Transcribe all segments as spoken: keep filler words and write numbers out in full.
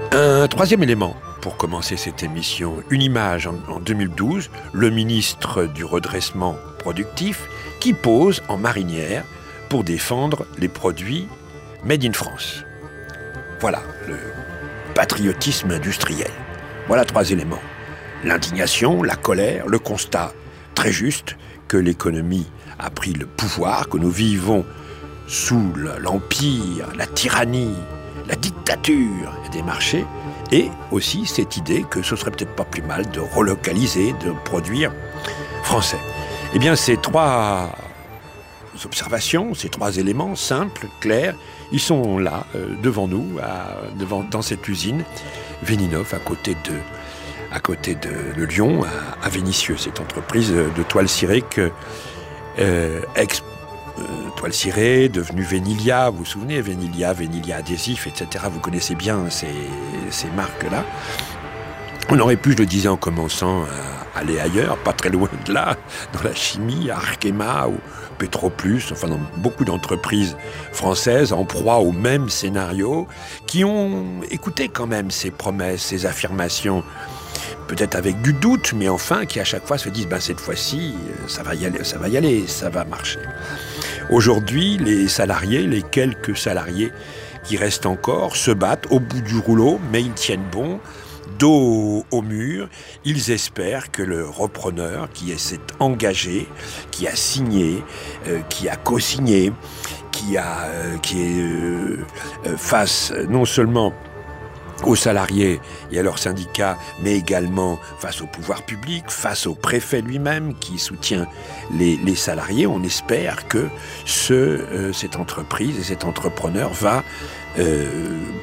Un troisième élément pour commencer cette émission, une image en, en deux mille douze, le ministre du redressement productif qui pose en marinière pour défendre les produits made in France. Voilà le patriotisme industriel. Voilà trois éléments. L'indignation, la colère, le constat très juste que l'économie a pris le pouvoir, que nous vivons sous l'empire, la tyrannie, la dictature des marchés, et aussi cette idée que ce serait peut-être pas plus mal de relocaliser, de produire français. Eh bien, ces trois observations, ces trois éléments simples, clairs, ils sont là, euh, devant nous, à, devant, dans cette usine Veninov, à côté de, à côté de, de Lyon, à, à Vénissieux, cette entreprise de toile cirée que euh, ex Euh, toile cirée, devenue Venilia, vous vous souvenez, Venilia, Venilia adhésif, et cetera. Vous connaissez bien ces, ces marques-là. On aurait pu, je le disais en commençant, à aller ailleurs, pas très loin de là, dans la chimie, à Arkema ou Petroplus, enfin dans beaucoup d'entreprises françaises en proie au même scénario, qui ont écouté quand même ces promesses, ces affirmations, peut-être avec du doute, mais enfin qui à chaque fois se disent ben, cette fois-ci, ça va y aller, ça va y aller, ça va marcher. Aujourd'hui, les salariés, les quelques salariés qui restent encore, se battent au bout du rouleau, mais ils tiennent bon, dos au mur. Ils espèrent que le repreneur qui s'est engagé, qui a signé, euh, qui a co-signé, qui, a, euh, qui est euh, face non seulement aux salariés et à leurs syndicats, mais également face au pouvoir public, face au préfet lui-même qui soutient les, les salariés. On espère que ce, euh, cette entreprise et cet entrepreneur va euh,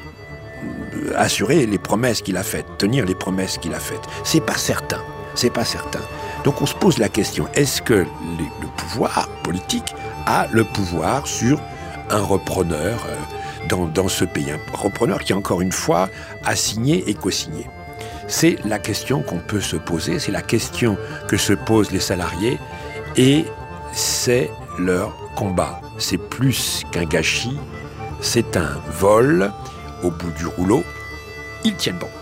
assurer les promesses qu'il a faites, tenir les promesses qu'il a faites. C'est pas certain, c'est pas certain. Donc on se pose la question, est-ce que les, le pouvoir politique a le pouvoir sur un repreneur euh, Dans, dans ce pays, un repreneur qui, encore une fois, a signé et co-signé. C'est la question qu'on peut se poser, c'est la question que se posent les salariés, et c'est leur combat. C'est plus qu'un gâchis, c'est un vol au bout du rouleau. Ils tiennent bon.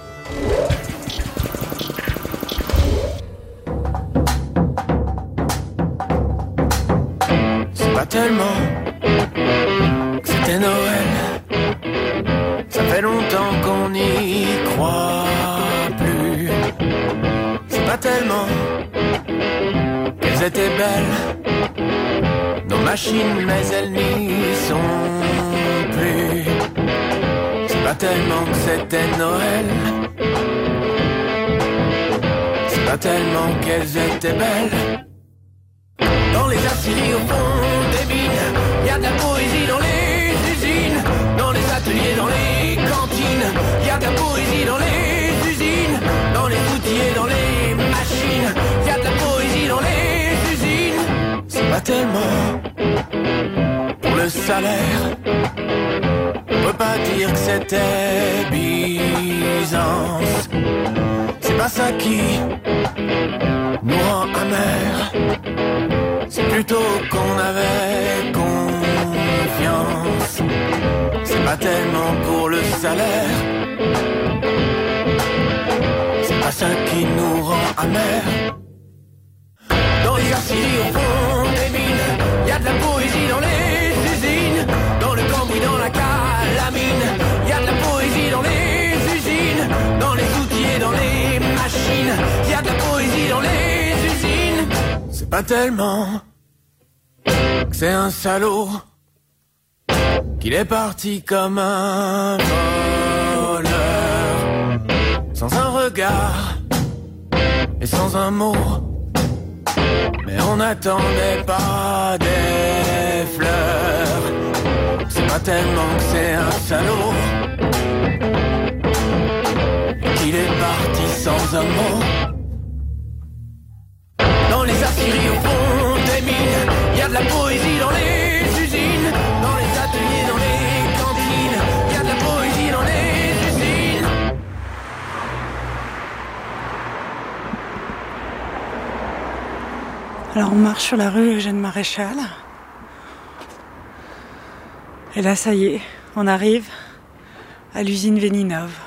C'est pas tellement que c'était Noël. Ça fait longtemps qu'on n'y croit plus. C'est pas tellement qu'elles étaient belles, nos machines, mais elles n'y sont plus. C'est pas tellement que c'était Noël. C'est pas tellement qu'elles étaient belles. Dans les aciéries au fond des mines, y a de la poésie dans les usines, dans les ateliers, dans les cantines, y a de la poésie dans les usines, dans les outils et dans les machines, y a de la poésie dans les usines. C'est pas tellement pour le salaire, on peut pas dire que c'était Byzance. C'est pas ça qui nous rend amers, c'est plutôt qu'on avait confiance. C'est pas tellement pour le salaire, c'est pas ça qui nous rend amers. Dans les aciéries au fond des mines, y a de la poésie dans les usines, dans le cambouis, dans la calamine, y a de la poésie dans les usines, dans les outils et dans les machines, y a de la poésie dans les usines. C'est pas tellement que c'est un salaud, qu'il est parti comme un voleur, sans un regard et sans un mot. Mais on n'attendait pas des fleurs. C'est pas tellement que c'est un salaud, qu'il est parti sans un mot. Dans les aciéries au fond des mines, y a de la poésie dans les usines, dans les ateliers, dans les cantines, y a de la poésie dans les usines. Alors on marche sur la rue Eugène Maréchal. Et là ça y est, on arrive à l'usine Veninov.